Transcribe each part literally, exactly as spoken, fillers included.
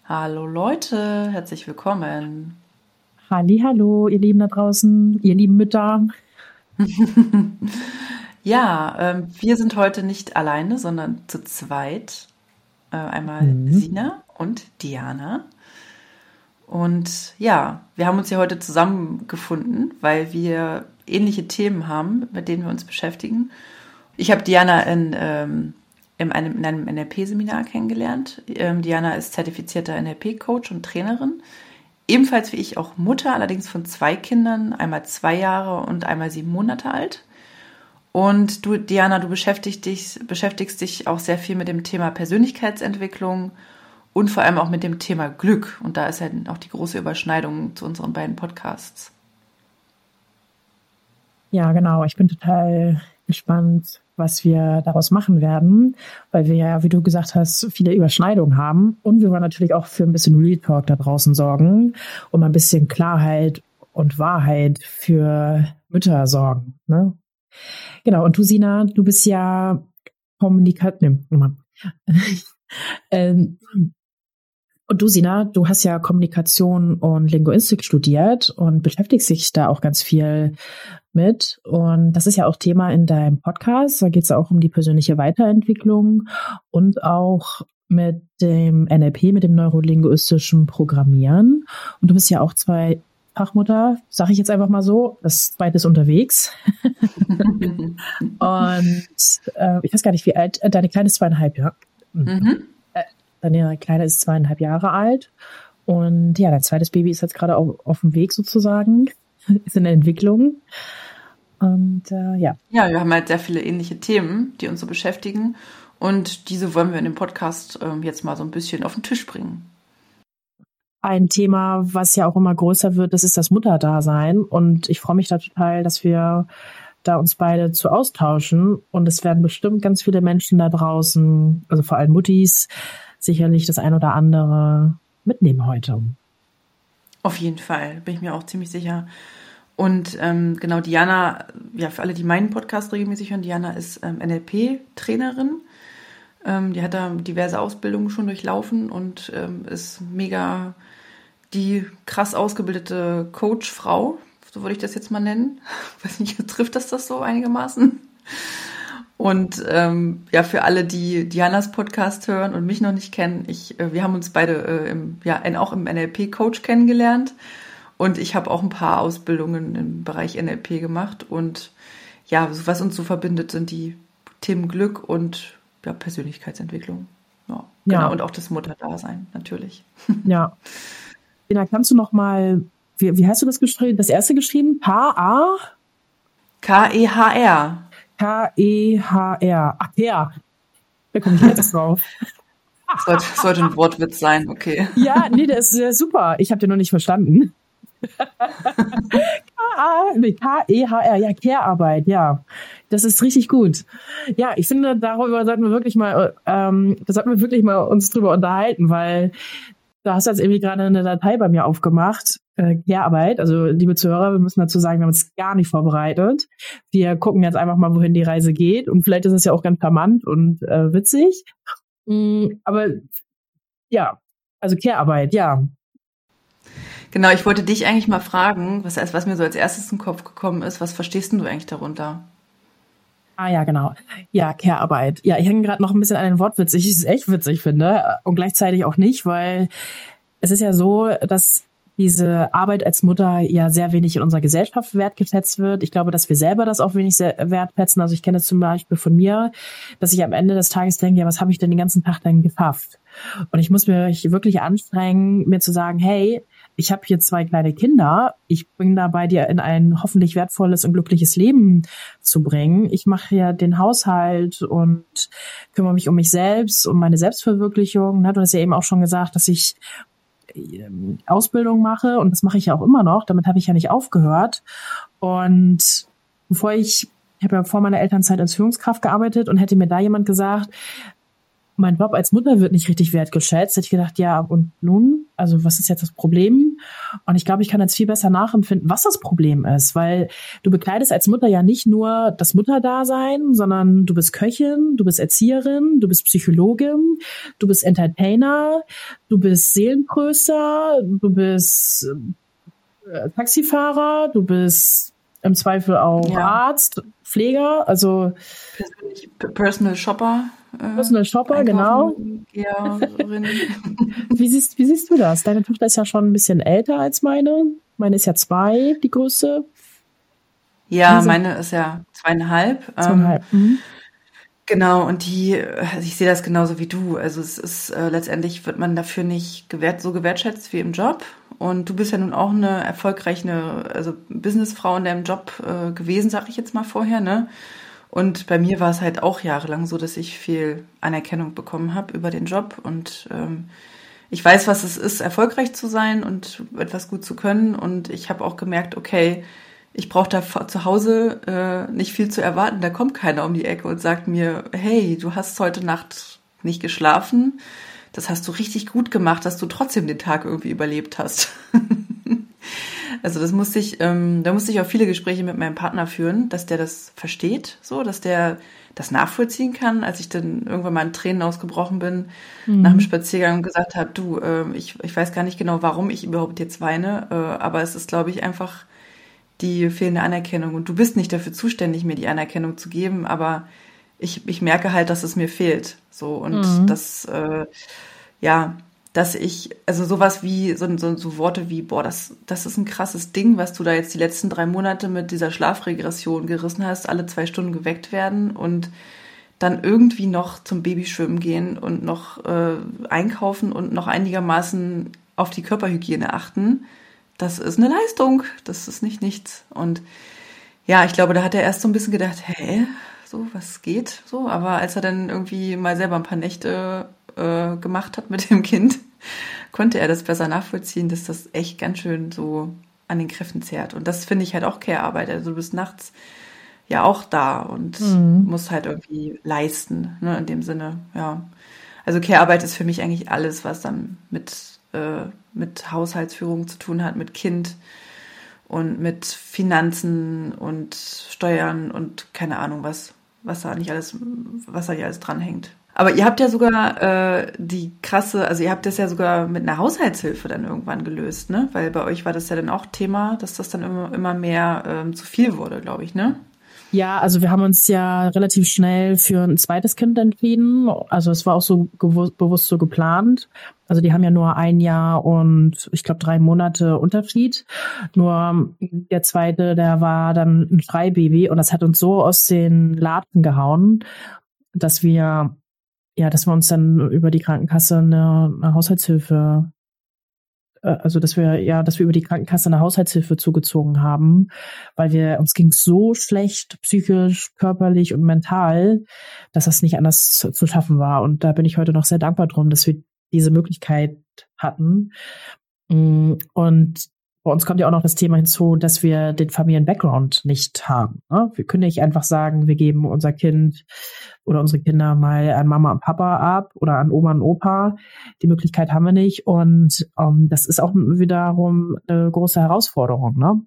Hallo Leute, herzlich willkommen. Hallihallo, ihr Lieben da draußen, ihr lieben Mütter. Ja, ähm, wir sind heute nicht alleine, sondern zu zweit. Äh, einmal Mhm. Sina und Diana. Und ja, wir haben uns hier heute zusammengefunden, weil wir ähnliche Themen haben, mit denen wir uns beschäftigen. Ich habe Diana in, ähm, in einem, in einem N L P-Seminar kennengelernt. Ähm, Diana ist zertifizierter N L P-Coach und Trainerin. Ebenfalls wie ich auch Mutter, allerdings von zwei Kindern, einmal zwei Jahre und einmal sieben Monate alt. Und du, Diana, du beschäftigst dich, beschäftigst dich auch sehr viel mit dem Thema Persönlichkeitsentwicklung und vor allem auch mit dem Thema Glück. Und da ist ja auch die große Überschneidung zu unseren beiden Podcasts. Ja, genau. Ich bin total gespannt, was wir daraus machen werden, weil wir ja, wie du gesagt hast, viele Überschneidungen haben. Und wir wollen natürlich auch für ein bisschen Real Talk da draußen sorgen, um ein bisschen Klarheit und Wahrheit für Mütter sorgen. Ne? Genau. Und du, Sina, du bist ja Kommunikator. Ne, nochmal. ähm, Und du, Sina, du hast ja Kommunikation und Linguistik studiert und beschäftigst dich da auch ganz viel mit. Und das ist ja auch Thema in deinem Podcast. Da geht es auch um die persönliche Weiterentwicklung und auch mit dem N L P, mit dem neurolinguistischen Programmieren. Und du bist ja auch zwei Fachmutter, sage ich jetzt einfach mal so. Das zweite ist unterwegs. Und äh, ich weiß gar nicht, wie alt, äh, deine Kleine ist zweieinhalb, ja? Mhm. Deine Kleine ist zweieinhalb Jahre alt und ja, dein zweites Baby ist jetzt gerade auf, auf dem Weg sozusagen, ist in der Entwicklung und äh, ja. Ja, wir haben halt sehr viele ähnliche Themen, die uns so beschäftigen und diese wollen wir in dem Podcast ähm, jetzt mal so ein bisschen auf den Tisch bringen. Ein Thema, was ja auch immer größer wird, das ist das Mutterdasein und ich freue mich da total, dass wir da uns beide zu austauschen und es werden bestimmt ganz viele Menschen da draußen, also vor allem Muttis, sicherlich das ein oder andere mitnehmen heute. Auf jeden Fall, bin ich mir auch ziemlich sicher. Und ähm, genau, Diana, ja, für alle, die meinen Podcast regelmäßig hören, Diana ist ähm, N L P-Trainerin. Ähm, die hat da diverse Ausbildungen schon durchlaufen und ähm, ist mega die krass ausgebildete Coach-Frau, so würde ich das jetzt mal nennen. Weiß nicht, trifft das das so einigermaßen? Und ähm, ja, für alle, die Dianas Podcast hören und mich noch nicht kennen, ich, äh, wir haben uns beide äh, im, ja, in, auch im N L P-Coach kennengelernt und ich habe auch ein paar Ausbildungen im Bereich N L P gemacht und ja, was uns so verbindet, sind die Themen Glück und ja, Persönlichkeitsentwicklung. Ja, genau, Ja. Und auch das Mutterdasein, natürlich. Ja. Lena, kannst du noch mal, wie, wie hast du das geschrieben, das erste geschrieben? K A? K E H R. K E H R. Ach ja, da komme ich jetzt drauf. Sollte, sollte ein Wortwitz sein, okay. Ja, nee, der ist sehr super. Ich habe den noch nicht verstanden. K E H R, ja, Care-Arbeit, ja. Das ist richtig gut. Ja, ich finde, darüber sollten wir wirklich mal, ähm, das sollten wir wirklich mal uns drüber unterhalten, weil da hast du jetzt irgendwie gerade eine Datei bei mir aufgemacht, äh, Care-Arbeit. Also, liebe Zuhörer, wir müssen dazu sagen, wir haben uns gar nicht vorbereitet. Wir gucken jetzt einfach mal, wohin die Reise geht und vielleicht ist es ja auch ganz charmant und äh, witzig. Mhm, aber ja, also Care-Arbeit, ja. Genau, ich wollte dich eigentlich mal fragen, was, was mir so als erstes in den Kopf gekommen ist, was verstehst denn du eigentlich darunter? Ah ja, genau. Ja, Care-Arbeit. Ja, ich hänge gerade noch ein bisschen an den Wortwitz. Ich es echt witzig finde und gleichzeitig auch nicht, weil es ist ja so, dass diese Arbeit als Mutter ja sehr wenig in unserer Gesellschaft wertgeschätzt wird. Ich glaube, dass wir selber das auch wenig wertschätzen. Also ich kenne es zum Beispiel von mir, dass ich am Ende des Tages denke, ja, was habe ich denn den ganzen Tag denn geschafft? Und ich muss mich wirklich anstrengen, mir zu sagen, hey, ich habe hier zwei kleine Kinder, ich bin dabei, dir in ein hoffentlich wertvolles und glückliches Leben zu bringen. Ich mache ja den Haushalt und kümmere mich um mich selbst, um meine Selbstverwirklichung. Du hast ja eben auch schon gesagt, dass ich Ausbildung mache und das mache ich ja auch immer noch. Damit habe ich ja nicht aufgehört. Und bevor ich, ich habe ja vor meiner Elternzeit als Führungskraft gearbeitet und hätte mir da jemand gesagt, mein Job als Mutter wird nicht richtig wertgeschätzt. Hätte ich gedacht, ja, und nun? Also was ist jetzt das Problem? Und ich glaube, ich kann jetzt viel besser nachempfinden, was das Problem ist, weil du bekleidest als Mutter ja nicht nur das Mutterdasein, sondern du bist Köchin, du bist Erzieherin, du bist Psychologin, du bist Entertainer, du bist Seelentröster, du bist äh, Taxifahrer, du bist im Zweifel auch Ja. Arzt, Pfleger, also Persönlich, Personal Shopper. Äh, Personal Shopper, genau. Geherin. Wie siehst, wie siehst du das? Deine Tochter ist ja schon ein bisschen älter als meine. Meine ist ja zwei, die größte. Ja, Diese- meine ist ja zweieinhalb. Zweieinhalb. Ähm, Mhm. genau, und die, also ich sehe das genauso wie du. Also es ist äh, letztendlich wird man dafür nicht gewährt, so gewertschätzt wie im Job. Und du bist ja nun auch eine erfolgreiche, also Businessfrau in deinem Job äh, gewesen, sag ich jetzt mal vorher, ne? Und bei mir war es halt auch jahrelang so, dass ich viel Anerkennung bekommen habe über den Job. Und ähm, ich weiß, was es ist, erfolgreich zu sein und etwas gut zu können. Und ich habe auch gemerkt, okay, ich brauche da vor- zu Hause äh, nicht viel zu erwarten. Da kommt keiner um die Ecke und sagt mir, hey, du hast heute Nacht nicht geschlafen. Das hast du richtig gut gemacht, dass du trotzdem den Tag irgendwie überlebt hast. Also das musste ich, ähm, da musste ich auch viele Gespräche mit meinem Partner führen, dass der das versteht, so, dass der das nachvollziehen kann. Als ich dann irgendwann mal in Tränen ausgebrochen bin, Mhm. nach dem Spaziergang und gesagt habe, du, ähm, ich, ich weiß gar nicht genau, warum ich überhaupt jetzt weine, äh, aber es ist, glaube ich, einfach die fehlende Anerkennung. Und du bist nicht dafür zuständig, mir die Anerkennung zu geben, aber ich, ich merke halt, dass es mir fehlt. So, und Mhm. das, äh, ja, dass ich, also sowas wie, so, so, so Worte wie, boah, das, das ist ein krasses Ding, was du da jetzt die letzten drei Monate mit dieser Schlafregression gerissen hast, alle zwei Stunden geweckt werden und dann irgendwie noch zum Babyschwimmen gehen und noch äh, einkaufen und noch einigermaßen auf die Körperhygiene achten. Das ist eine Leistung, das ist nicht nichts. Und ja, ich glaube, da hat er erst so ein bisschen gedacht, hä, so, was geht? So, aber als er dann irgendwie mal selber ein paar Nächte äh, gemacht hat mit dem Kind, konnte er das besser nachvollziehen, dass das echt ganz schön so an den Kräften zehrt. Und das finde ich halt auch Care-Arbeit. Also du bist nachts ja auch da und Mhm. musst halt irgendwie leisten, ne, in dem Sinne, ja. Also Care-Arbeit ist für mich eigentlich alles, was dann mit, äh, mit Haushaltsführung zu tun hat, mit Kind und mit Finanzen und Steuern und keine Ahnung was, was da nicht alles, was da nicht alles dranhängt. Aber ihr habt ja sogar äh, die krasse, also ihr habt das ja sogar mit einer Haushaltshilfe dann irgendwann gelöst, ne? Weil bei euch war das ja dann auch Thema, dass das dann immer, immer mehr ähm, zu viel wurde, glaube ich, ne? Ja, also wir haben uns ja relativ schnell für ein zweites Kind entschieden. Also es war auch so gewu- bewusst so geplant. Also die haben ja nur ein Jahr und ich glaube drei Monate Unterschied. Nur der zweite, der war dann ein Freibaby und das hat uns so aus den Latschen gehauen, dass wir ja, dass wir uns dann über die Krankenkasse eine, eine Haushaltshilfe äh, also dass wir ja, dass wir über die Krankenkasse eine Haushaltshilfe zugezogen haben, weil wir uns ging so schlecht psychisch, körperlich und mental, dass das nicht anders zu, zu schaffen war. Und da bin ich heute noch sehr dankbar drum, dass wir diese Möglichkeit hatten. Mm, Und bei uns kommt ja auch noch das Thema hinzu, dass wir den Familien-Background nicht haben. Ne? Wir können nicht einfach sagen, wir geben unser Kind oder unsere Kinder mal an Mama und Papa ab oder an Oma und Opa. Die Möglichkeit haben wir nicht. Und ähm, das ist auch wiederum eine große Herausforderung. Ne?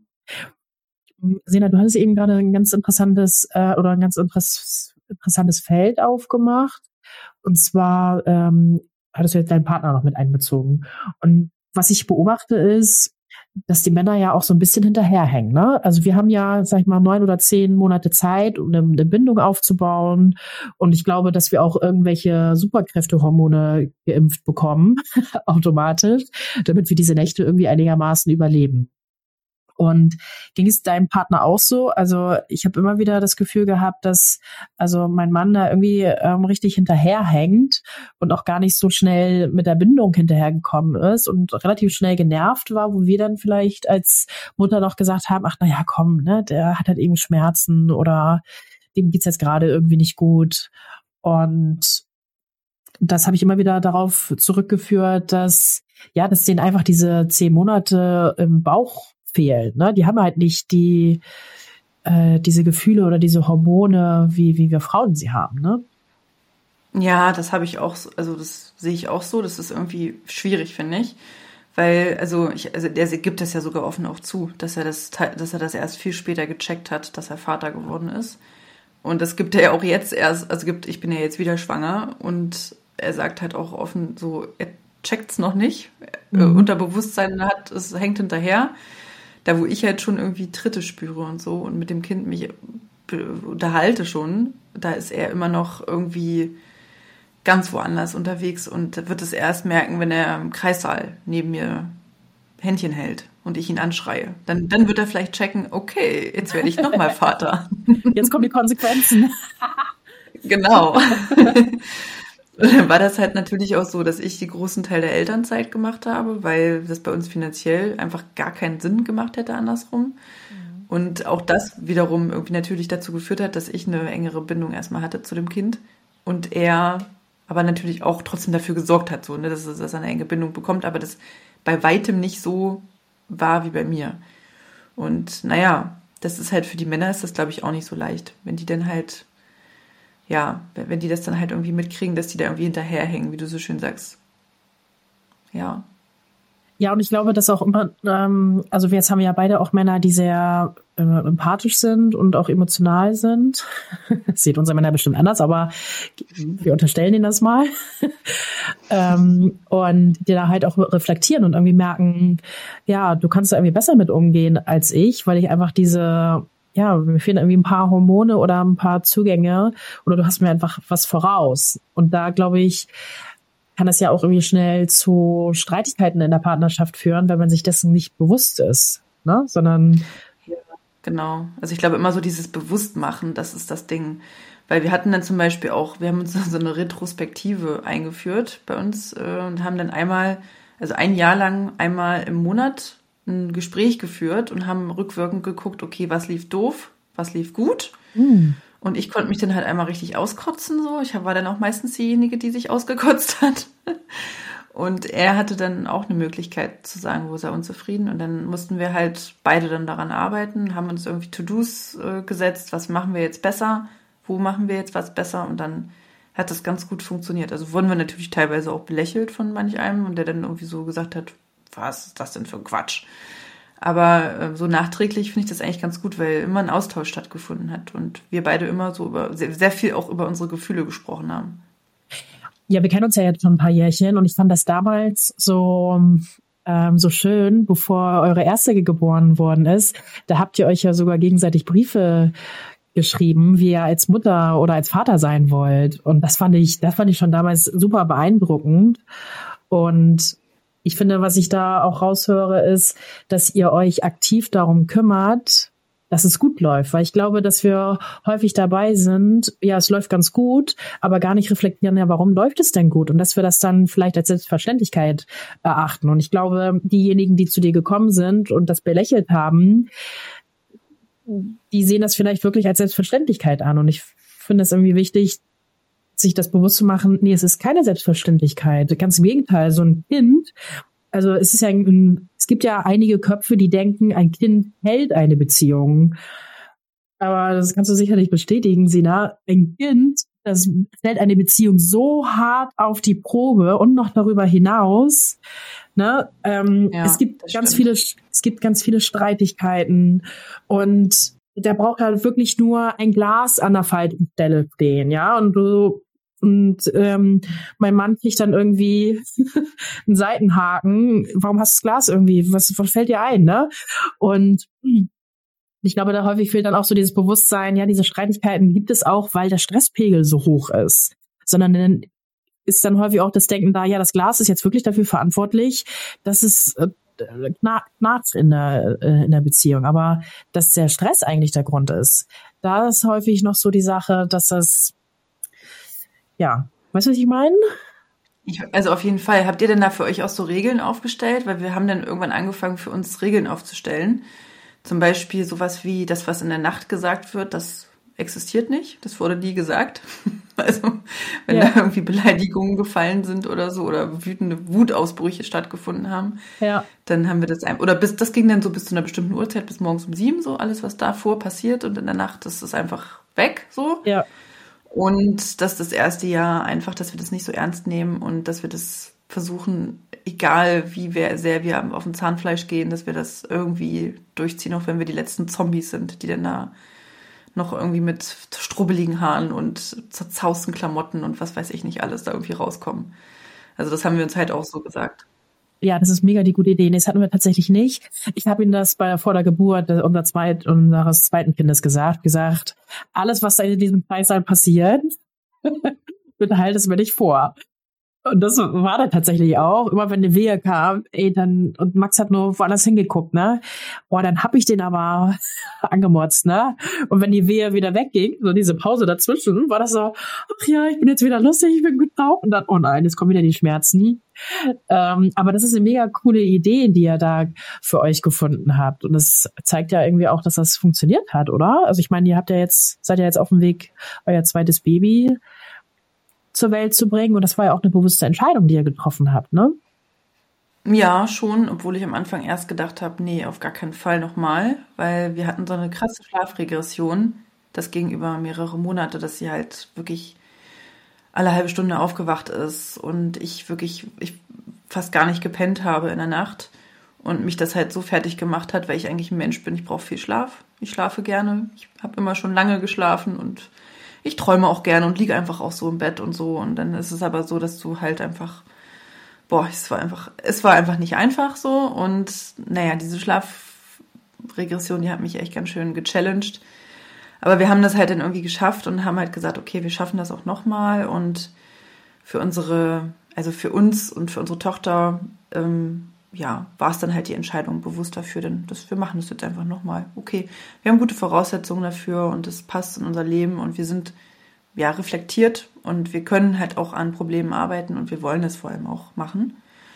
Sena, du hattest eben gerade ein ganz interessantes äh, oder ein ganz interess- interessantes Feld aufgemacht. Und zwar ähm, hattest du jetzt deinen Partner noch mit einbezogen. Und was ich beobachte ist, dass die Männer ja auch so ein bisschen hinterherhängen. Ne? Also wir haben ja, sag ich mal, neun oder zehn Monate Zeit, um eine, eine Bindung aufzubauen. Und ich glaube, dass wir auch irgendwelche Superkräftehormone geimpft bekommen, automatisch, damit wir diese Nächte irgendwie einigermaßen überleben. Und ging es deinem Partner auch so? Also ich habe immer wieder das Gefühl gehabt, dass also mein Mann da irgendwie ähm, richtig hinterherhängt und auch gar nicht so schnell mit der Bindung hinterhergekommen ist und relativ schnell genervt war, wo wir dann vielleicht als Mutter noch gesagt haben, ach na ja, komm, ne, der hat halt eben Schmerzen oder dem geht's jetzt gerade irgendwie nicht gut. Und das habe ich immer wieder darauf zurückgeführt, dass ja, dass denen einfach diese zehn Monate im Bauch fehlen. Ne? Die haben halt nicht die äh, diese Gefühle oder diese Hormone, wie wie wir Frauen sie haben. Ne? Ja, das habe ich auch, so- also das sehe ich auch so. Das ist irgendwie schwierig, finde ich. Weil, also, ich, also der gibt es ja sogar offen auch zu, dass er das, te- dass er das erst viel später gecheckt hat, dass er Vater geworden ist. Und das gibt er ja auch jetzt erst, also gibt, ich bin ja jetzt wieder schwanger und er sagt halt auch offen so, er checkt's noch nicht. Äh, Mhm. Unterbewusstsein hat, es hängt hinterher. Da, wo ich halt schon irgendwie Tritte spüre und so und mit dem Kind mich be- unterhalte schon, da ist er immer noch irgendwie ganz woanders unterwegs und wird es erst merken, wenn er im Kreissaal neben mir Händchen hält und ich ihn anschreie. Dann, dann wird er vielleicht checken, okay, jetzt werde ich nochmal Vater. Jetzt kommen die Konsequenzen. Genau. Und dann war das halt natürlich auch so, dass ich die großen Teil der Elternzeit gemacht habe, weil das bei uns finanziell einfach gar keinen Sinn gemacht hätte andersrum. Und auch das wiederum irgendwie natürlich dazu geführt hat, dass ich eine engere Bindung erstmal hatte zu dem Kind und er aber natürlich auch trotzdem dafür gesorgt hat, so, ne, dass, es- dass er eine enge Bindung bekommt, aber das bei weitem nicht so war wie bei mir. Und naja, das ist halt für die Männer ist das, glaube ich, auch nicht so leicht, wenn die dann halt, ja, wenn wenn die das dann halt irgendwie mitkriegen, dass die da irgendwie hinterherhängen, wie du so schön sagst. Ja. Ja, und ich glaube, dass auch immer, ähm, also wir jetzt haben ja beide auch Männer, die sehr äh, empathisch sind und auch emotional sind. Das sieht unsere Männer bestimmt anders, aber wir unterstellen ihnen das mal. ähm, und die da halt auch reflektieren und irgendwie merken, ja, du kannst da irgendwie besser mit umgehen als ich, weil ich einfach diese, ja, mir fehlen irgendwie ein paar Hormone oder ein paar Zugänge oder du hast mir einfach was voraus. Und da glaube ich, kann das ja auch irgendwie schnell zu Streitigkeiten in der Partnerschaft führen, wenn man sich dessen nicht bewusst ist, ne? Sondern Genau. Also ich glaube immer so dieses Bewusstmachen, das ist das Ding. Weil wir hatten dann zum Beispiel auch, wir haben uns so eine Retrospektive eingeführt bei uns äh, und haben dann einmal, also ein Jahr lang einmal im Monat ein Gespräch geführt und haben rückwirkend geguckt, okay, was lief doof, was lief gut. hm, Und ich konnte mich dann halt einmal richtig auskotzen, so. Ich war dann auch meistens diejenige, die sich ausgekotzt hat. Und er hatte dann auch eine Möglichkeit zu sagen, wo ist er unzufrieden. Und dann mussten wir halt beide dann daran arbeiten, haben uns irgendwie To-Dos äh, gesetzt, was machen wir jetzt besser, wo machen wir jetzt was besser. Und dann hat das ganz gut funktioniert. Also wurden wir natürlich teilweise auch belächelt von manch einem und der dann irgendwie so gesagt hat, was ist das denn für ein Quatsch? Aber äh, so nachträglich finde ich das eigentlich ganz gut, weil immer ein Austausch stattgefunden hat und wir beide immer so über sehr, sehr viel auch über unsere Gefühle gesprochen haben. ja, wir kennen uns ja jetzt schon ein paar Jährchen und ich fand das damals so, ähm, so schön, bevor eure erste geboren worden ist. Da habt ihr euch ja sogar gegenseitig Briefe geschrieben, wie ihr als Mutter oder als Vater sein wollt. Und das fand ich, das fand ich schon damals super beeindruckend. Und ich finde, was ich da auch raushöre, ist, dass ihr euch aktiv darum kümmert, dass es gut läuft. Weil ich glaube, dass wir häufig dabei sind, ja, es läuft ganz gut, aber gar nicht reflektieren, ja, warum läuft es denn gut? Und dass wir das dann vielleicht als Selbstverständlichkeit erachten. Und ich glaube, diejenigen, die zu dir gekommen sind und das belächelt haben, die sehen das vielleicht wirklich als Selbstverständlichkeit an. Und ich finde es irgendwie wichtig, sich das bewusst zu machen, nee, es ist keine Selbstverständlichkeit. Ganz im Gegenteil, so ein Kind, also es ist ja, ein, es gibt ja einige Köpfe, die denken, ein Kind hält eine Beziehung. Aber das kannst du sicherlich bestätigen, Sina. Ein Kind, das stellt eine Beziehung so hart auf die Probe und noch darüber hinaus. Ne? Ähm, Ja, es gibt das ganz stimmt. viele, es gibt ganz viele Streitigkeiten und der braucht halt wirklich nur ein Glas an der falschen Stelle stehen, ja. Und du und ähm, mein Mann kriegt dann irgendwie einen Seitenhaken. Warum hast du das Glas irgendwie? Was, was fällt dir ein, ne? Und ich glaube, da häufig fehlt dann auch so dieses Bewusstsein, ja, diese Streitigkeiten gibt es auch, weil der Stresspegel so hoch ist. Sondern dann ist dann häufig auch das Denken da, ja, das Glas ist jetzt wirklich dafür verantwortlich, dass es äh, knarzt in der, äh, in der Beziehung. Aber dass der Stress eigentlich der Grund ist, da ist häufig noch so die Sache, dass das, ja, weißt du, was ich meine? Ich, also auf jeden Fall. Habt ihr denn da für euch auch so Regeln aufgestellt? Weil wir haben dann irgendwann angefangen, für uns Regeln aufzustellen. Zum Beispiel sowas wie das, was in der Nacht gesagt wird, das existiert nicht. Das wurde nie gesagt. Also wenn Ja. da irgendwie Beleidigungen gefallen sind oder so oder wütende Wutausbrüche stattgefunden haben, Ja. dann haben wir das einfach, oder bis, das ging dann so bis zu einer bestimmten Uhrzeit, bis morgens um sieben, so alles, was davor passiert und in der Nacht ist es einfach weg, so. Ja. Und dass das erste Jahr einfach, dass wir das nicht so ernst nehmen und dass wir das versuchen, egal wie wir, sehr wir auf dem Zahnfleisch gehen, dass wir das irgendwie durchziehen, auch wenn wir die letzten Zombies sind, die dann da noch irgendwie mit strubbeligen Haaren und zerzausten Klamotten und was weiß ich nicht alles da irgendwie rauskommen. Also das haben wir uns halt auch so gesagt. Ja, das ist mega die gute Idee. Nee, das hatten wir tatsächlich nicht. Ich habe ihm das bei vor der Geburt unser zweit, unseres zweiten Kindes gesagt, gesagt, alles, was da in diesem Kreißsaal passiert, bitte halt es mir nicht vor. Und das war dann tatsächlich auch. Immer wenn eine Wehe kam, ey, dann, und Max hat nur woanders hingeguckt, ne? Boah, dann hab ich den aber angemotzt, ne? Und wenn die Wehe wieder wegging, so diese Pause dazwischen, war das so, ach ja, ich bin jetzt wieder lustig, ich bin gut drauf. Und dann, oh nein, jetzt kommen wieder die Schmerzen. Ähm, aber das ist eine mega coole Idee, die ihr da für euch gefunden habt. Und das zeigt ja irgendwie auch, dass das funktioniert hat, oder? Also ich meine, ihr habt ja jetzt, seid ja jetzt auf dem Weg, euer zweites Baby zur Welt zu bringen. Und das war ja auch eine bewusste Entscheidung, die ihr getroffen habt, ne? Ja, schon, obwohl ich am Anfang erst gedacht habe, nee, auf gar keinen Fall nochmal, weil wir hatten so eine krasse Schlafregression, das ging über mehrere Monate, dass sie halt wirklich alle halbe Stunde aufgewacht ist und ich wirklich ich fast gar nicht gepennt habe in der Nacht und mich das halt so fertig gemacht hat, weil ich eigentlich ein Mensch bin, ich brauche viel Schlaf, ich schlafe gerne, ich habe immer schon lange geschlafen und ich träume auch gerne und liege einfach auch so im Bett und so. Und dann ist es aber so, dass du halt einfach, boah, es war einfach, es war einfach nicht einfach so. Und naja, diese Schlafregression, die hat mich echt ganz schön gechallenged. Aber wir haben das halt dann irgendwie geschafft und haben halt gesagt, okay, wir schaffen das auch nochmal. Und für unsere, also für uns und für unsere Tochter, ähm, ja, war es dann halt die Entscheidung bewusst dafür, denn das, wir machen das jetzt einfach nochmal. Okay, wir haben gute Voraussetzungen dafür und es passt in unser Leben und wir sind ja reflektiert und wir können halt auch an Problemen arbeiten und wir wollen das vor allem auch machen.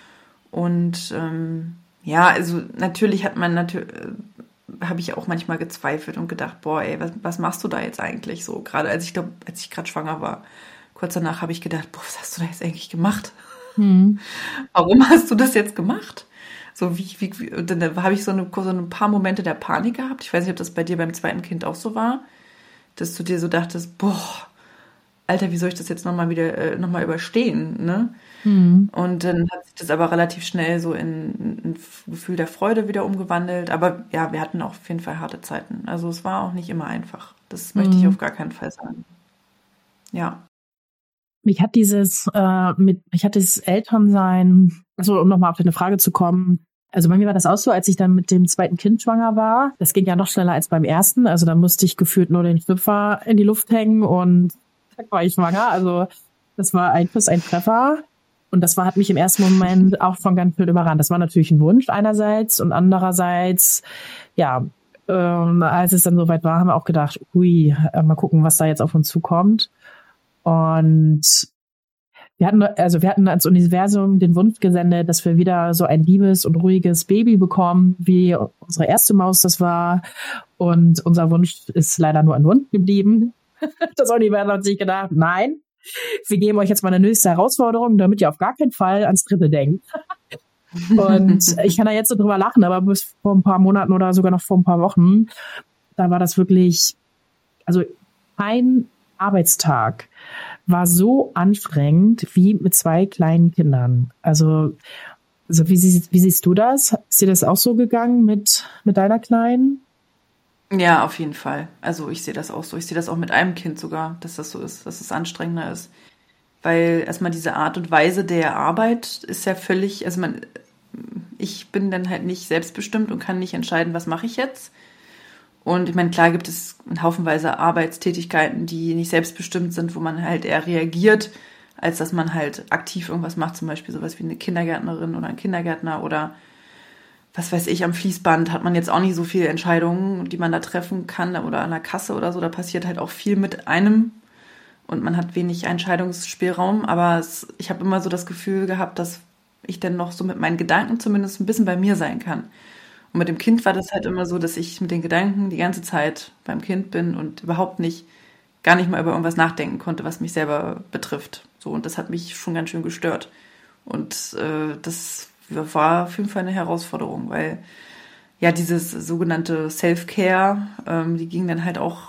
Und ähm, ja, also natürlich hat man natürlich, äh, habe ich auch manchmal gezweifelt und gedacht, boah, ey, was, was machst du da jetzt eigentlich so? Gerade als ich glaube, als ich gerade schwanger war, kurz danach habe ich gedacht, boah, was hast du da jetzt eigentlich gemacht? Hm. Warum hast du das jetzt gemacht? So wie, wie, wie dann habe ich so, eine, so ein paar Momente der Panik gehabt. Ich weiß nicht, ob das bei dir beim zweiten Kind auch so war, dass du dir so dachtest, boah, Alter, wie soll ich das jetzt nochmal wieder äh, nochmal überstehen, ne? Mhm. Und dann hat sich das aber relativ schnell so in ein Gefühl der Freude wieder umgewandelt. Aber ja, wir hatten auch auf jeden Fall harte Zeiten. Also es war auch nicht immer einfach. Das möchte ich auf gar keinen Fall sagen. Ja. Mich hat dieses, äh, mit, mich hat dieses Elternsein, also um nochmal auf deine Frage zu kommen, also bei mir war das auch so, als ich dann mit dem zweiten Kind schwanger war. Das ging ja noch schneller als beim ersten. Also da musste ich gefühlt nur den Schlüpfer in die Luft hängen und zack war ich schwanger. Also das war ein Kuss, ein Treffer. Und das war, hat mich im ersten Moment auch schon ganz schön überrannt. Das war natürlich ein Wunsch einerseits und andererseits, ja, ähm, als es dann soweit war, haben wir auch gedacht, ui, äh, mal gucken, was da jetzt auf uns zukommt. Und wir hatten, also wir hatten als Universum den Wunsch gesendet, dass wir wieder so ein liebes und ruhiges Baby bekommen, wie unsere erste Maus das war. Und unser Wunsch ist leider nur ein Wunsch geblieben. Das Universum hat sich gedacht, nein, wir geben euch jetzt mal eine nächste Herausforderung, damit ihr auf gar keinen Fall ans Dritte denkt. Und ich kann da jetzt so drüber lachen, aber bis vor ein paar Monaten oder sogar noch vor ein paar Wochen, da war das wirklich, also kein Arbeitstag war so anstrengend wie mit zwei kleinen Kindern. Also, also wie, sie, wie siehst du das? Ist dir das auch so gegangen mit, mit deiner Kleinen? Ja, auf jeden Fall. Also ich sehe das auch so. Ich sehe das auch mit einem Kind sogar, dass das so ist, dass es anstrengender ist. Weil erstmal diese Art und Weise der Arbeit ist ja völlig, also man, ich bin dann halt nicht selbstbestimmt und kann nicht entscheiden, was mache ich jetzt. Und ich meine, klar gibt es haufenweise Arbeitstätigkeiten, die nicht selbstbestimmt sind, wo man halt eher reagiert, als dass man halt aktiv irgendwas macht, zum Beispiel sowas wie eine Kindergärtnerin oder ein Kindergärtner oder was weiß ich, am Fließband hat man jetzt auch nicht so viele Entscheidungen, die man da treffen kann oder an der Kasse oder so, da passiert halt auch viel mit einem und man hat wenig Entscheidungsspielraum, aber es, ich habe immer so das Gefühl gehabt, dass ich dann noch so mit meinen Gedanken zumindest ein bisschen bei mir sein kann. Und mit dem Kind war das halt immer so, dass ich mit den Gedanken die ganze Zeit beim Kind bin und überhaupt nicht, gar nicht mal über irgendwas nachdenken konnte, was mich selber betrifft. So, und das hat mich schon ganz schön gestört. Und äh, das war auf jeden Fall eine Herausforderung, weil ja dieses sogenannte Self-Care, ähm, die ging dann halt auch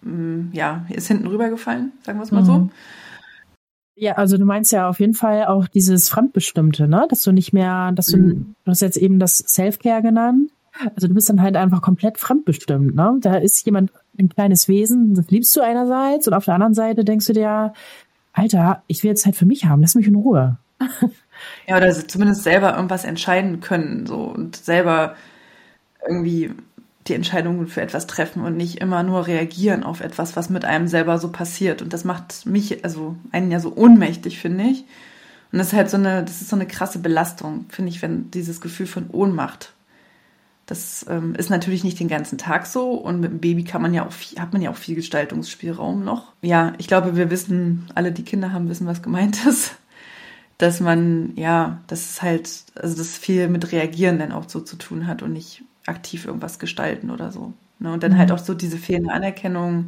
ja, ist hinten rübergefallen, sagen wir es mal mhm. so. Ja, also du meinst ja auf jeden Fall auch dieses Fremdbestimmte, ne? Dass du nicht mehr, dass du, mhm. du hast jetzt eben das Self-Care genannt. Also du bist dann halt einfach komplett fremdbestimmt, ne? Da ist jemand, ein kleines Wesen, das liebst du einerseits und auf der anderen Seite denkst du dir, Alter, ich will jetzt Zeit für mich haben, lass mich in Ruhe. Ja, oder zumindest selber irgendwas entscheiden können, so, und selber irgendwie die Entscheidungen für etwas treffen und nicht immer nur reagieren auf etwas, was mit einem selber so passiert. Und das macht mich, also einen ja so ohnmächtig, finde ich. Und das ist halt so eine, das ist so eine krasse Belastung, finde ich, wenn dieses Gefühl von Ohnmacht. Das ähm, ist natürlich nicht den ganzen Tag so, und mit dem Baby kann man ja auch viel, hat man ja auch viel Gestaltungsspielraum noch. Ja, ich glaube, wir wissen, alle, die Kinder haben, wissen, was gemeint ist. Dass man, ja, das ist halt, also das viel mit Reagieren dann auch so zu tun hat und nicht aktiv irgendwas gestalten oder so. Ne? Und dann mhm. halt auch so diese fehlende Anerkennung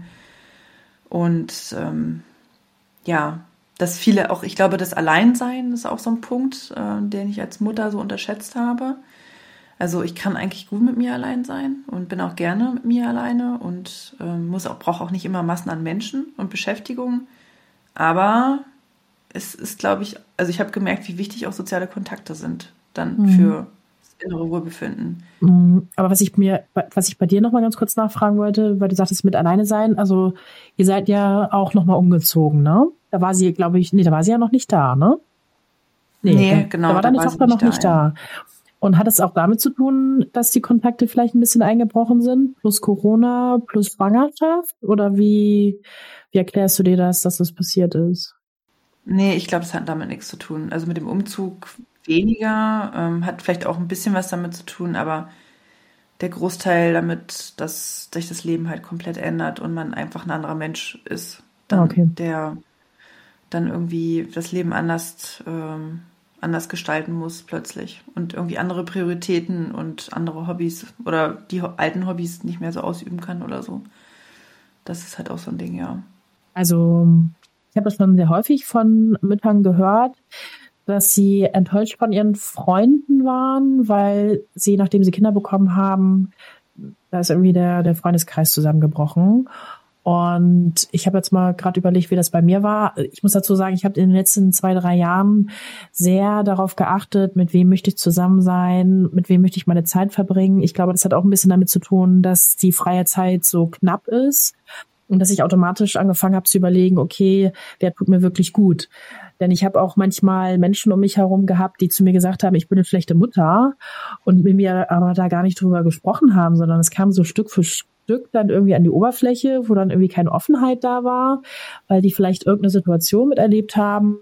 und ähm, ja, dass viele auch, ich glaube, das Alleinsein ist auch so ein Punkt, äh, den ich als Mutter so unterschätzt habe. Also ich kann eigentlich gut mit mir allein sein und bin auch gerne mit mir alleine und äh, muss auch, brauche auch nicht immer Massen an Menschen und Beschäftigung. Aber es ist, glaube ich, also ich habe gemerkt, wie wichtig auch soziale Kontakte sind dann mhm. für das innere Wohlbefinden. Aber was ich mir, was ich bei dir nochmal ganz kurz nachfragen wollte, weil du sagtest, mit alleine sein, also ihr seid ja auch nochmal umgezogen, ne? Da war sie, glaube ich, nee, da war sie ja noch nicht da, ne? Nee, nee da, genau. Da war deine da war Tochter noch nicht da. da. Und hat es auch damit zu tun, dass die Kontakte vielleicht ein bisschen eingebrochen sind? Plus Corona, plus Schwangerschaft? Oder wie, wie erklärst du dir das, dass das passiert ist? Nee, ich glaube, es hat damit nichts zu tun. Also mit dem Umzug weniger, ähm, hat vielleicht auch ein bisschen was damit zu tun, aber der Großteil damit, dass sich das Leben halt komplett ändert und man einfach ein anderer Mensch ist, dann, okay. der dann irgendwie das Leben anders, ähm, anders gestalten muss plötzlich und irgendwie andere Prioritäten und andere Hobbys oder die alten Hobbys nicht mehr so ausüben kann oder so. Das ist halt auch so ein Ding, ja. Also ich habe das schon sehr häufig von Müttern gehört, dass sie enttäuscht von ihren Freunden waren, weil sie, nachdem sie Kinder bekommen haben, da ist irgendwie der, der Freundeskreis zusammengebrochen. Und ich habe jetzt mal gerade überlegt, wie das bei mir war. Ich muss dazu sagen, ich habe in den letzten zwei, drei Jahren sehr darauf geachtet, mit wem möchte ich zusammen sein, mit wem möchte ich meine Zeit verbringen. Ich glaube, das hat auch ein bisschen damit zu tun, dass die freie Zeit so knapp ist und dass ich automatisch angefangen habe zu überlegen, okay, wer tut mir wirklich gut? Denn ich habe auch manchmal Menschen um mich herum gehabt, die zu mir gesagt haben, ich bin eine schlechte Mutter und mit mir aber da gar nicht drüber gesprochen haben, sondern es kam so Stück für Stück dann irgendwie an die Oberfläche, wo dann irgendwie keine Offenheit da war, weil die vielleicht irgendeine Situation miterlebt haben,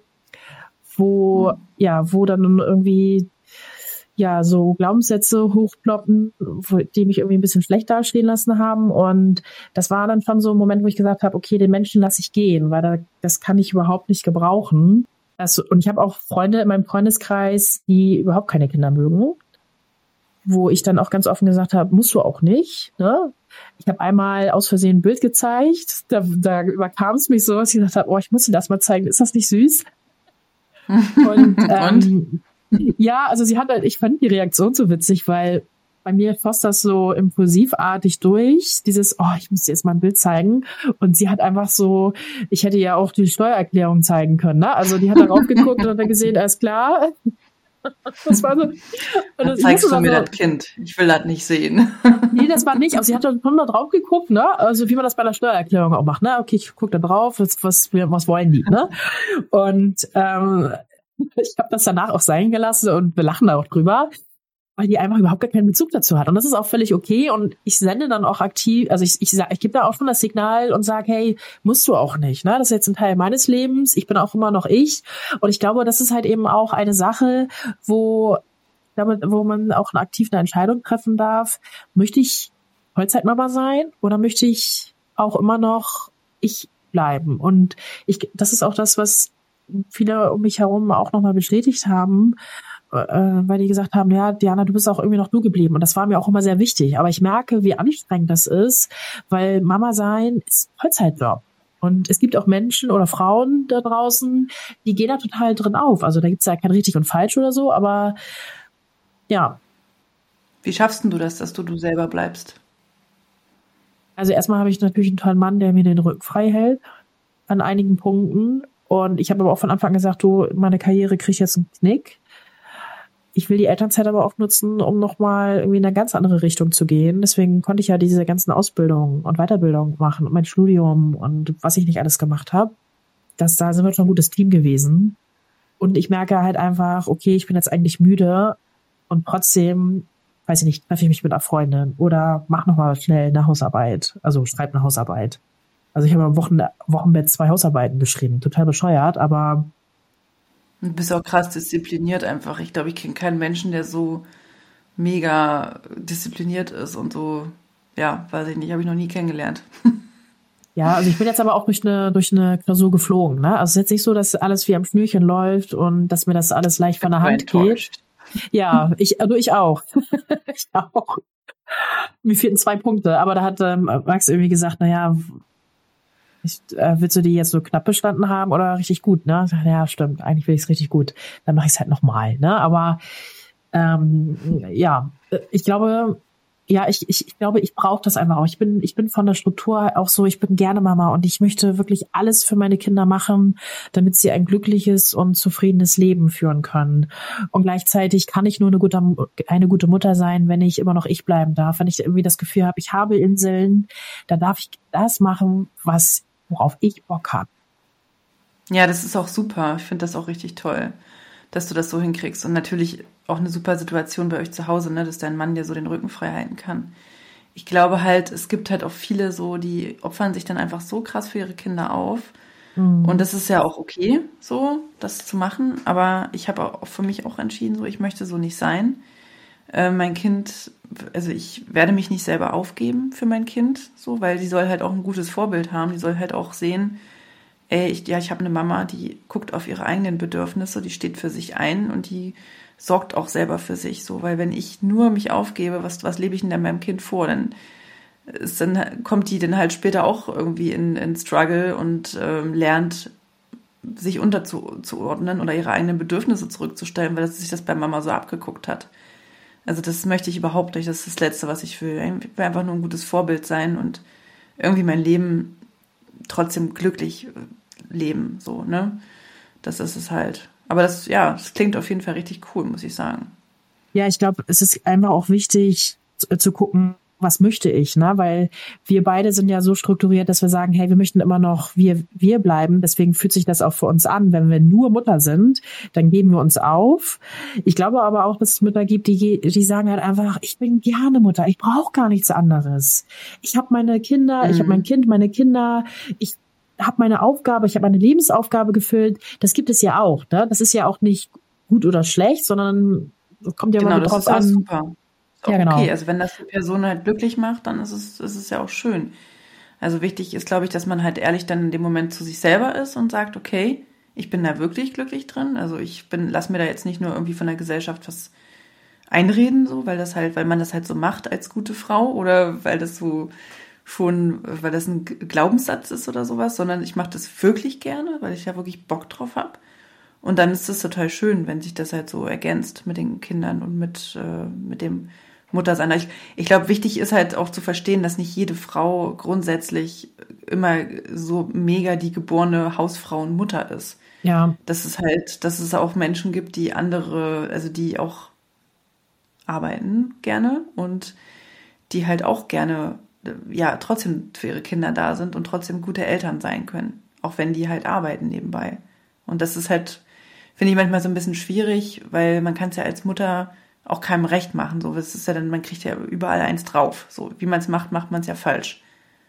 wo, ja, wo dann irgendwie, ja, so Glaubenssätze hochploppen, die mich irgendwie ein bisschen schlecht dastehen lassen haben. Und das war dann schon so ein Moment, wo ich gesagt habe, okay, den Menschen lasse ich gehen, weil da, das kann ich überhaupt nicht gebrauchen. Das, und ich habe auch Freunde in meinem Freundeskreis, die überhaupt keine Kinder mögen, wo ich dann auch ganz offen gesagt habe, musst du auch nicht, ne? Ich habe einmal aus Versehen ein Bild gezeigt, da, da überkam es mich so, dass ich gesagt habe, oh, ich muss dir das mal zeigen, ist das nicht süß? Und, ähm, und? Ja, also sie hat halt, ich fand die Reaktion so witzig, weil bei mir floss das so impulsivartig durch, dieses, oh, ich muss dir jetzt mal ein Bild zeigen. Und sie hat einfach so, ich hätte ja auch die Steuererklärung zeigen können, ne? Also die hat darauf geguckt und hat dann gesehen, alles klar. Das war so. Und das zeigst du mir so, das Kind. Ich will das nicht sehen. Nee, das war nicht. Also sie hat dann schon da drauf geguckt, ne? Also wie man das bei der Steuererklärung auch macht, ne? Okay, ich gucke da drauf, was, was, was wollen die, ne? Und ähm, ich habe das danach auch sein gelassen und wir lachen da auch drüber, weil die einfach überhaupt gar keinen Bezug dazu hat. Und das ist auch völlig okay. Und ich sende dann auch aktiv, also ich, ich, ich gebe da auch schon das Signal und sage, hey, musst du auch nicht. Ne? Das ist jetzt ein Teil meines Lebens. Ich bin auch immer noch ich. Und ich glaube, das ist halt eben auch eine Sache, wo, wo man auch aktiv eine Entscheidung treffen darf. Möchte ich Vollzeitmama sein oder möchte ich auch immer noch ich bleiben? Und ich, das ist auch das, was viele um mich herum auch nochmal bestätigt haben, weil die gesagt haben, ja, Diana, du bist auch irgendwie noch du geblieben. Und das war mir auch immer sehr wichtig. Aber ich merke, wie anstrengend das ist, weil Mama sein ist Vollzeitjob. Und es gibt auch Menschen oder Frauen da draußen, die gehen da total drin auf. Also da gibt's ja kein richtig und falsch oder so, aber ja. Wie schaffst du das, dass du du selber bleibst? Also erstmal habe ich natürlich einen tollen Mann, der mir den Rücken frei hält an einigen Punkten. Und ich habe aber auch von Anfang an gesagt, du, meine Karriere kriegt jetzt einen Knick. Ich will die Elternzeit aber auch nutzen, um nochmal irgendwie in eine ganz andere Richtung zu gehen. Deswegen konnte ich ja diese ganzen Ausbildungen und Weiterbildungen machen und mein Studium und was ich nicht alles gemacht habe. Das, da sind wir schon ein gutes Team gewesen. Und ich merke halt einfach, okay, ich bin jetzt eigentlich müde und trotzdem, weiß ich nicht, treffe ich mich mit einer Freundin oder mach nochmal schnell eine Hausarbeit. Also schreib eine Hausarbeit. Also ich habe am Wochen, Wochenbett zwei Hausarbeiten geschrieben. Total bescheuert, aber Du bist auch krass diszipliniert einfach. Ich glaube, ich kenne keinen Menschen, der so mega diszipliniert ist und so, ja, weiß ich nicht, habe ich noch nie kennengelernt. ja, also ich bin jetzt aber auch durch eine, durch eine Klausur geflogen, ne? Also es ist jetzt nicht so, dass alles wie am Schnürchen läuft und dass mir das alles leicht von der Hand geht. Ja, ich, also ich auch. ich auch. Mir fehlten zwei Punkte, aber da hat ähm, Max irgendwie gesagt, naja, ich, äh, willst du die jetzt so knapp bestanden haben oder richtig gut, ne? Ich dachte, ja, stimmt, eigentlich will ich es richtig gut. Dann mache ich es halt nochmal, ne? Aber ähm, ja, ich glaube, ja, ich, ich, ich glaube, ich brauche das einfach auch. Ich bin, ich bin von der Struktur auch so, ich bin gerne Mama und ich möchte wirklich alles für meine Kinder machen, damit sie ein glückliches und zufriedenes Leben führen können. Und gleichzeitig kann ich nur eine gute, eine gute Mutter sein, wenn ich immer noch ich bleiben darf, wenn ich irgendwie das Gefühl habe, ich habe Inseln, da darf ich das machen, was worauf ich Bock habe. Ja, das ist auch super. Ich finde das auch richtig toll, dass du das so hinkriegst. Und natürlich auch eine super Situation bei euch zu Hause, ne, dass dein Mann dir so den Rücken frei halten kann. Ich glaube halt, es gibt halt auch viele so, die opfern sich dann einfach so krass für ihre Kinder auf. Mhm. Und das ist ja auch okay, so das zu machen. Aber ich habe auch für mich auch entschieden, so ich möchte so nicht sein. Äh, mein Kind, also ich werde mich nicht selber aufgeben für mein Kind, so, weil die soll halt auch ein gutes Vorbild haben. Die soll halt auch sehen, ey, ich, ja, ich habe eine Mama, die guckt auf ihre eigenen Bedürfnisse, die steht für sich ein und die sorgt auch selber für sich, so, weil wenn ich nur mich aufgebe, was, was lebe ich denn dann meinem Kind vor? Dann, ist, dann kommt die dann halt später auch irgendwie in, in Struggle und ähm, lernt, sich unterzuordnen oder ihre eigenen Bedürfnisse zurückzustellen, weil sich das bei Mama so abgeguckt hat. Also das möchte ich überhaupt nicht, das ist das Letzte, was ich will. Ich will einfach nur ein gutes Vorbild sein und irgendwie mein Leben trotzdem glücklich leben, so, ne? Das ist es halt. Aber das, ja, das klingt auf jeden Fall richtig cool, muss ich sagen. Ja, ich glaube, es ist einfach auch wichtig zu, zu gucken, was möchte ich, ne? Weil wir beide sind ja so strukturiert, dass wir sagen, hey, wir möchten immer noch wir wir bleiben. Deswegen fühlt sich das auch für uns an. Wenn wir nur Mutter sind, dann geben wir uns auf. Ich glaube aber auch, dass es Mütter gibt, die die sagen halt einfach, ich bin gerne Mutter, ich brauche gar nichts anderes. Ich habe meine Kinder, mhm. ich habe mein Kind, meine Kinder, ich habe meine Aufgabe, ich habe meine Lebensaufgabe gefüllt. Das gibt es ja auch, ne? Das ist ja auch nicht gut oder schlecht, sondern es kommt ja genau, mal drauf an. Super. Ja, genau. Okay, also wenn das die Person halt glücklich macht, dann ist es, ist es ja auch schön. Also wichtig ist, glaube ich, dass man halt ehrlich dann in dem Moment zu sich selber ist und sagt, okay, ich bin da wirklich glücklich drin. Also ich bin, lass mir da jetzt nicht nur irgendwie von der Gesellschaft was einreden, so, weil das halt, weil man das halt so macht als gute Frau oder weil das so schon, weil das ein Glaubenssatz ist oder sowas, sondern ich mache das wirklich gerne, weil ich ja wirklich Bock drauf habe. Und dann ist es total schön, wenn sich das halt so ergänzt mit den Kindern und mit, äh, mit dem Muttersein. Ich, ich glaube, wichtig ist halt auch zu verstehen, dass nicht jede Frau grundsätzlich immer so mega die geborene Hausfrau und Mutter ist. Ja. Dass es halt, dass es auch Menschen gibt, die andere, also die auch arbeiten gerne und die halt auch gerne, ja, trotzdem für ihre Kinder da sind und trotzdem gute Eltern sein können. Auch wenn die halt arbeiten nebenbei. Und das ist halt, finde ich manchmal so ein bisschen schwierig, weil man kann es ja als Mutter auch keinem recht machen. So, es ist ja dann, man kriegt ja überall eins drauf. So, wie man es macht, macht man es ja falsch.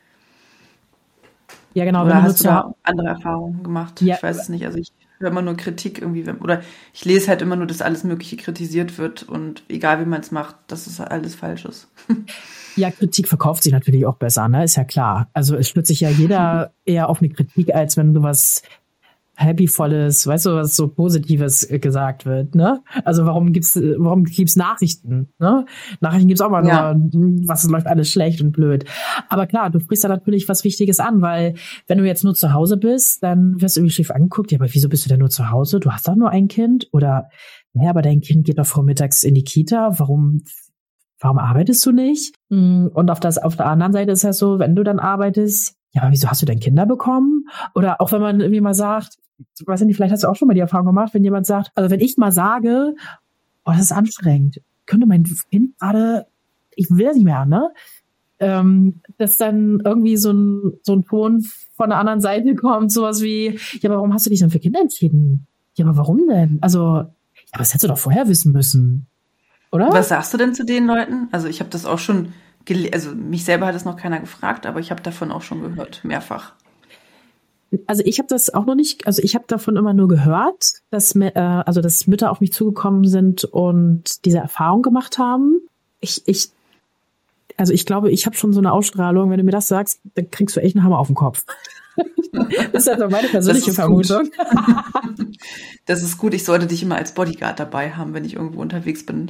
Ja, genau. Oder wenn hast du du da andere Erfahrungen gemacht? Ja. Ich weiß es nicht. Also ich höre immer nur Kritik irgendwie, oder ich lese halt immer nur, dass alles Mögliche kritisiert wird und egal wie man es macht, dass es alles falsch ist. Ja, Kritik verkauft sich natürlich auch besser, ne? Ist ja klar. Also es stürzt sich ja jeder eher auf eine Kritik, als wenn du was Happyvolles, weißt du, was so Positives gesagt wird, ne? Also warum gibt's, warum gibt's Nachrichten, ne? Nachrichten gibt's auch mal Ja. nur, was läuft alles schlecht und blöd. Aber klar, du sprichst da natürlich was Wichtiges an, weil wenn du jetzt nur zu Hause bist, dann wirst du irgendwie schief angeguckt. Ja, aber wieso bist du denn nur zu Hause? Du hast doch nur ein Kind? Oder, naja, aber dein Kind geht doch vormittags in die Kita. Warum warum arbeitest du nicht? Und auf das, auf der anderen Seite ist ja so, wenn du dann arbeitest, ja, aber wieso hast du denn Kinder bekommen? Oder auch wenn man irgendwie mal sagt, ich weiß nicht, vielleicht hast du auch schon mal die Erfahrung gemacht, wenn jemand sagt, also wenn ich mal sage, oh, das ist anstrengend, könnte mein Kind gerade, ich will das nicht mehr, ne? Ähm, dass dann irgendwie so ein, so ein Ton von der anderen Seite kommt, sowas wie, ja, aber warum hast du dich denn für Kinder entschieden? Ja, aber warum denn? Also, ja, das hättest du doch vorher wissen müssen, oder? Was sagst du denn zu den Leuten? Also ich habe das auch schon, gele- also mich selber hat es noch keiner gefragt, aber ich habe davon auch schon gehört, mehrfach. Also ich habe das auch noch nicht, also ich habe davon immer nur gehört, dass äh, also dass Mütter auf mich zugekommen sind und diese Erfahrung gemacht haben. Ich, ich, also ich glaube, ich habe schon so eine Ausstrahlung, wenn du mir das sagst, dann kriegst du echt einen Hammer auf den Kopf. Das ist also meine persönliche Das ist Vermutung. Das ist gut, ich sollte dich immer als Bodyguard dabei haben, wenn ich irgendwo unterwegs bin.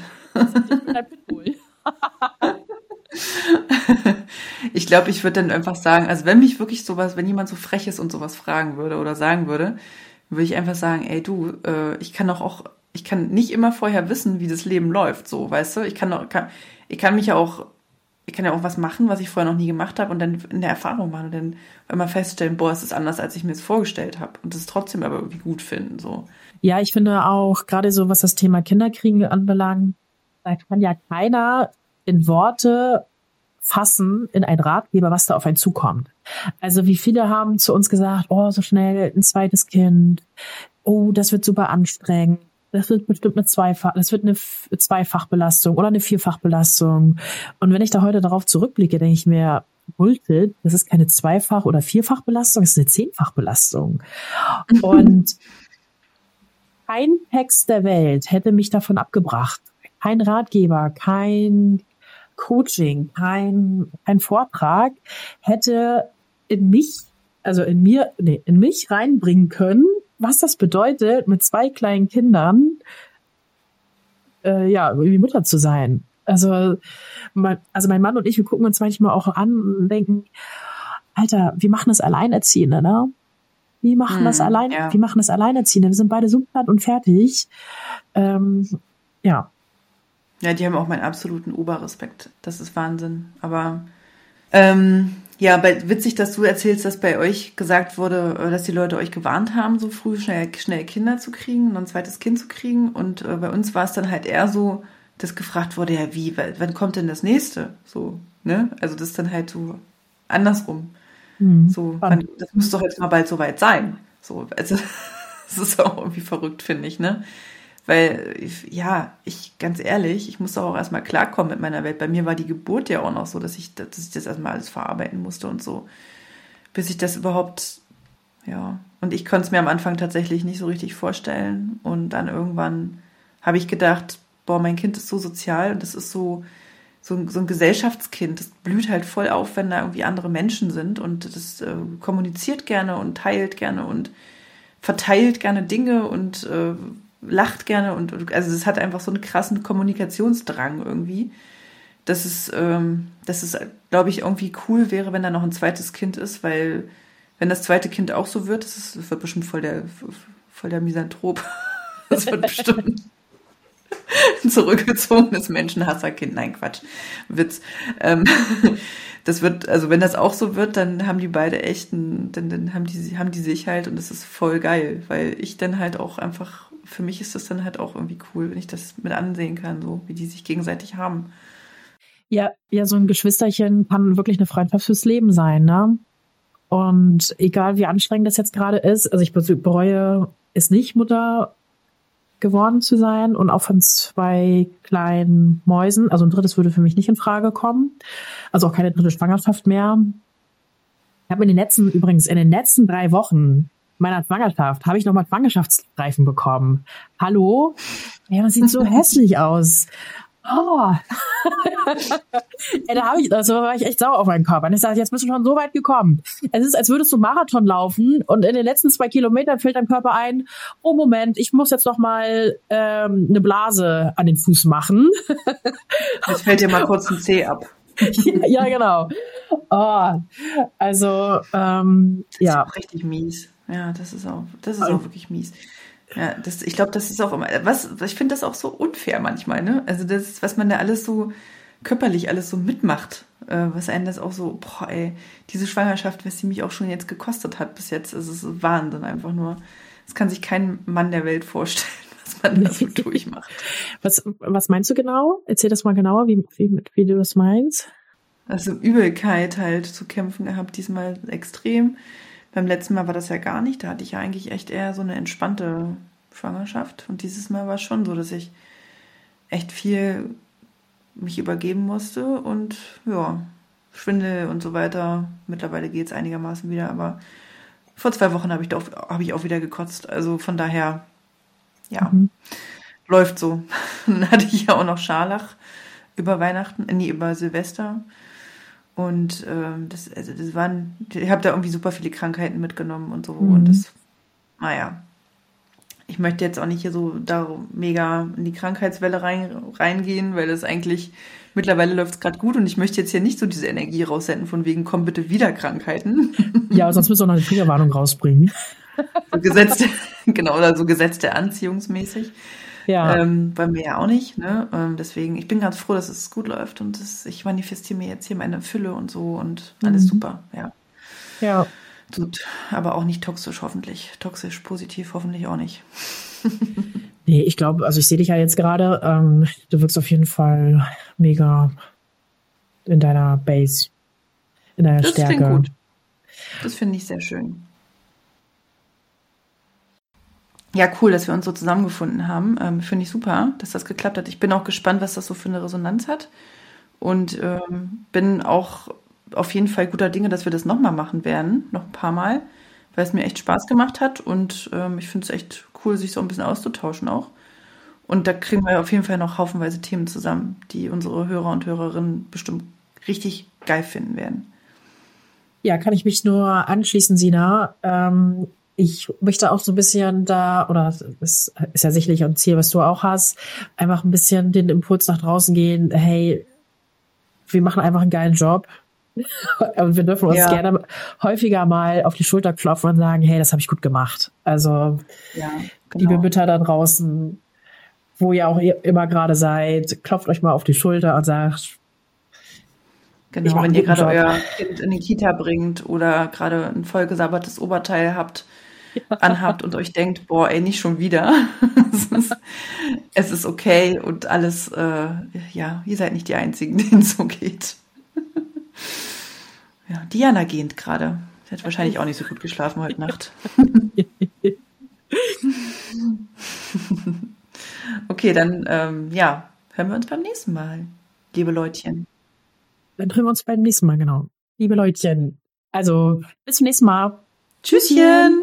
Ich glaube, ich würde dann einfach sagen, also wenn mich wirklich sowas, wenn jemand so frech ist und sowas fragen würde oder sagen würde, würde ich einfach sagen, ey du, äh, ich kann doch auch, ich kann nicht immer vorher wissen, wie das Leben läuft, so, weißt du? Ich kann doch, kann, ich kann mich ja auch, ich kann ja auch was machen, was ich vorher noch nie gemacht habe und dann in der Erfahrung machen und dann immer feststellen, boah, es ist anders, als ich mir es vorgestellt habe und das trotzdem aber irgendwie gut finden, so. Ja, ich finde auch, gerade so, was das Thema Kinderkriegen anbelangt, da kann ja keiner in Worte fassen, in ein Ratgeber, was da auf einen zukommt. Also wie viele haben zu uns gesagt, oh, so schnell ein zweites Kind, oh, das wird super anstrengend, das wird bestimmt eine Zweifach, das wird eine Zweifachbelastung oder eine Vierfachbelastung. Und wenn ich da heute darauf zurückblicke, denke ich mir, Bullshit, das ist keine Zweifach- oder Vierfachbelastung, das ist eine Zehnfachbelastung. Und kein Text der Welt hätte mich davon abgebracht. Kein Ratgeber, kein Coaching, kein, kein Vortrag hätte in mich, also in mir, nee, in mich reinbringen können, was das bedeutet, mit zwei kleinen Kindern, äh, ja, irgendwie Mutter zu sein. Also, mein, also mein Mann und ich, wir gucken uns manchmal auch an und denken, Alter, wir machen das Alleinerziehende, ne? Wir machen hm, das allein, ja. wir machen das Alleinerziehende. Wir sind beide so platt und fertig. Ähm, ja. Ja, die haben auch meinen absoluten Oberrespekt. Das ist Wahnsinn. Aber ähm, ja, bei, witzig, dass du erzählst, dass bei euch gesagt wurde, dass die Leute euch gewarnt haben, so früh schnell, schnell Kinder zu kriegen und ein zweites Kind zu kriegen. Und äh, bei uns war es dann halt eher so, dass gefragt wurde, ja wie, wann kommt denn das nächste? So, ne? Also das ist dann halt so andersrum. Mhm. So, wann, das müsste doch jetzt mal bald soweit sein. So, also das ist auch irgendwie verrückt, finde ich, ne? Weil, ja, ich, ganz ehrlich, ich musste auch erstmal klarkommen mit meiner Welt. Bei mir war die Geburt ja auch noch so, dass ich, dass ich das erstmal alles verarbeiten musste und so. Bis ich das überhaupt, ja. Und ich konnte es mir am Anfang tatsächlich nicht so richtig vorstellen. Und dann irgendwann habe ich gedacht, boah, mein Kind ist so sozial und das ist so, so, so ein Gesellschaftskind. Das blüht halt voll auf, wenn da irgendwie andere Menschen sind und das äh, kommuniziert gerne und teilt gerne und verteilt gerne Dinge und äh, lacht gerne und also es hat einfach so einen krassen Kommunikationsdrang irgendwie, dass es, ähm, dass es, glaube ich, irgendwie cool wäre, wenn da noch ein zweites Kind ist, weil wenn das zweite Kind auch so wird, das, ist, das wird bestimmt voll der, voll der Misanthrop. Das wird bestimmt ein zurückgezogenes Menschenhasserkind. Nein, Quatsch, Witz. Ähm, das wird, also wenn das auch so wird, dann haben die beide echt, einen, dann, dann haben die, haben die sich halt und das ist voll geil, weil ich dann halt auch einfach für mich ist das dann halt auch irgendwie cool, wenn ich das mit ansehen kann, so wie die sich gegenseitig haben. Ja, ja, so ein Geschwisterchen kann wirklich eine Freundschaft fürs Leben sein, ne? Und egal wie anstrengend das jetzt gerade ist, also ich bereue es nicht, Mutter geworden zu sein und auch von zwei kleinen Mäusen. Also ein drittes würde für mich nicht in Frage kommen. Also auch keine dritte Schwangerschaft mehr. Ich habe in den letzten, übrigens in den letzten drei Wochen meiner Schwangerschaft habe ich nochmal Schwangerschaftsstreifen bekommen. Hallo? Ja, das sieht so hässlich aus. Oh. Ja, da habe ich, also war ich echt sauer auf meinen Körper. Und ich sage, jetzt bist du schon so weit gekommen. Es ist, als würdest du Marathon laufen und in den letzten zwei Kilometern fällt dein Körper ein, oh Moment, ich muss jetzt noch mal ähm, eine Blase an den Fuß machen. Jetzt fällt dir mal kurz ein Zeh ab. Ja, ja, genau. Oh, also, ähm, das ja. ist auch richtig mies. Ja, das ist auch, das ist auch wirklich mies. Ja, das, ich glaube, das ist auch immer, was, ich finde das auch so unfair manchmal, ne? Also das, was man da alles so körperlich alles so mitmacht. Äh, was einen das auch so, boah, ey, diese Schwangerschaft, was sie mich auch schon jetzt gekostet hat bis jetzt, ist es Wahnsinn einfach nur. Das kann sich kein Mann der Welt vorstellen, was man da so durchmacht. Was, was meinst du genau? Erzähl das mal genauer, wie, wie, wie du das meinst. Also Übelkeit halt zu kämpfen gehabt, diesmal extrem. Beim letzten Mal war das ja gar nicht. Da hatte ich ja eigentlich echt eher so eine entspannte Schwangerschaft. Und dieses Mal war es schon so, dass ich echt viel mich übergeben musste. Und ja, Schwindel und so weiter. Mittlerweile geht es einigermaßen wieder. Aber vor zwei Wochen habe ich, doch, hab ich auch wieder gekotzt. Also von daher, ja, mhm. läuft so. Dann hatte ich ja auch noch Scharlach über Weihnachten, nee, über Silvester. Und ähm, das, also das waren, ich habe da irgendwie super viele Krankheiten mitgenommen und so. Mhm. Und das, naja, ich möchte jetzt auch nicht hier so da mega in die Krankheitswelle rein, reingehen, weil das eigentlich, mittlerweile läuft es gerade gut und ich möchte jetzt hier nicht so diese Energie raussenden, von wegen, komm bitte wieder Krankheiten. Ja, sonst müssen wir noch eine Triggerwarnung rausbringen. So gesetzte, genau, oder so gesetzte anziehungsmäßig. Ja. Ähm, bei mir ja auch nicht, ne? Ähm, deswegen, ich bin ganz froh, dass es gut läuft und das, ich manifestiere mir jetzt hier meine Fülle und so und alles mhm. super, ja. Ja. Gut, aber auch nicht toxisch, hoffentlich. Toxisch, positiv, hoffentlich auch nicht. Nee, ich glaube, also ich sehe dich ja jetzt gerade, ähm, du wirkst auf jeden Fall mega in deiner Base, in deiner das Stärke. Das klingt gut. Das finde ich sehr schön. Ja, cool, dass wir uns so zusammengefunden haben. Ähm, finde ich super, dass das geklappt hat. Ich bin auch gespannt, was das so für eine Resonanz hat. Und ähm, bin auch auf jeden Fall guter Dinge, dass wir das nochmal machen werden, noch ein paar Mal, weil es mir echt Spaß gemacht hat. Und ähm, ich finde es echt cool, sich so ein bisschen auszutauschen auch. Und da kriegen wir auf jeden Fall noch haufenweise Themen zusammen, die unsere Hörer und Hörerinnen bestimmt richtig geil finden werden. Ja, kann ich mich nur anschließen, Sina. Ähm Ich möchte auch so ein bisschen da, oder es ist ja sicherlich ein Ziel, was du auch hast, einfach ein bisschen den Impuls nach draußen gehen, hey, wir machen einfach einen geilen Job. Und wir dürfen uns ja. gerne häufiger mal auf die Schulter klopfen und sagen, hey, das habe ich gut gemacht. Also, ja, genau. Liebe Mütter da draußen, wo ihr auch immer gerade seid, klopft euch mal auf die Schulter und sagt, genau, wenn ihr gerade euer Kind in die Kita bringt oder gerade ein vollgesabbertes Oberteil habt, ja. anhabt und euch denkt, boah, ey, nicht schon wieder. es, ist, es ist okay und alles, äh, ja, ihr seid nicht die Einzigen, denen es so geht. Ja, Diana gähnt gerade. Sie hat wahrscheinlich auch nicht so gut geschlafen heute Nacht. Okay, dann, ähm, ja, hören wir uns beim nächsten Mal, liebe Leutchen. Dann hören wir uns beim nächsten Mal, genau. Liebe Leutchen. Also, bis zum nächsten Mal. Tschüsschen.